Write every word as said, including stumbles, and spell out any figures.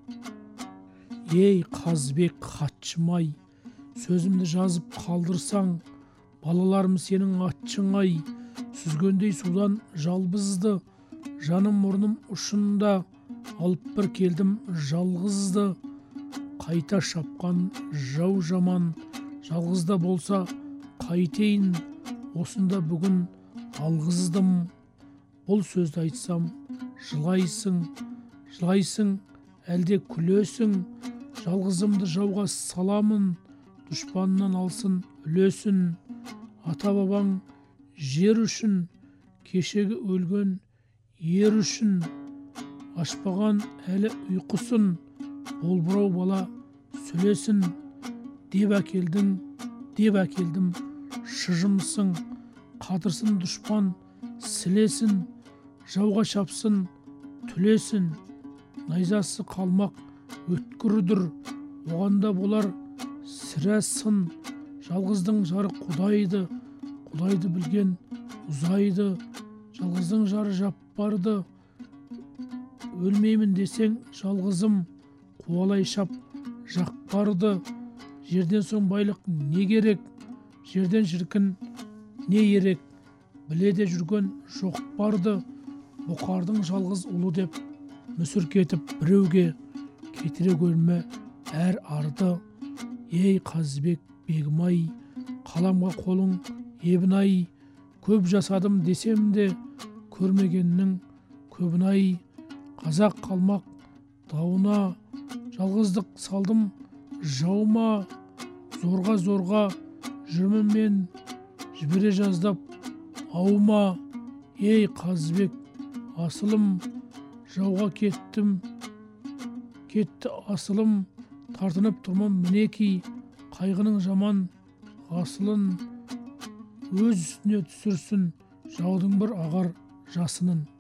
Ей Қазбек хатшым-ай, сөзімді жазып қалдырсаң, балаларым сенің атшың-ай, сүзгендей судан жалбызды, жаным мұрным ұшында, алып бір келдім жалғызды. Қайта шапқан жау жаман, жалғызда болса қайтейін, осында бүгін алғыздым. Бұл сөзді айтсам жылайсың, жылайсың, әлде күлесің, жалғызымды жауға саламын, дұшпаннан алсын үлесін. Ата бабаң жер үшін, кешегі өлген ер үшін, ашпаған әлі ұйқысын, болбырау бала сүлесін. Деп әкелдің, деп әкелдім, шыжымсың, қатырсын дұшпан сілесін, жауға шапсын түлесін. Найзасы қалмақ өткірдір, оғанда болар сірә сын. Жалғыздың жары құдайды, құдайды білген ұзайды. Жалғыздың жары жаппарды, өлмеймін десең жалғызым, қуалай шап жақпарды. Жерден соң байлық не керек, жерден шіркін не ерек, біледе жүрген жоқ барды. Бұқардың жалғыз ұлы деп мүсір кетіп біреуге, кетіре көрме әр арды. Ей Қазбек бегім-ай, қаламға қолың ебін-ай, көп жасадым десем де көрмегеннің көбін-ай. Қазақ қалмақ дауына, жалғыздық салдым жауыма, зорға зорға жүрмін мен, жібере жаздап ауыма. Ей Қазбек асылым, жауға кеттім, кетті асылым, тартынып тұрмын мінеки, қайғының жаман ғасылын, өз үстіне түсірсін жаудың бір ағар жасынын.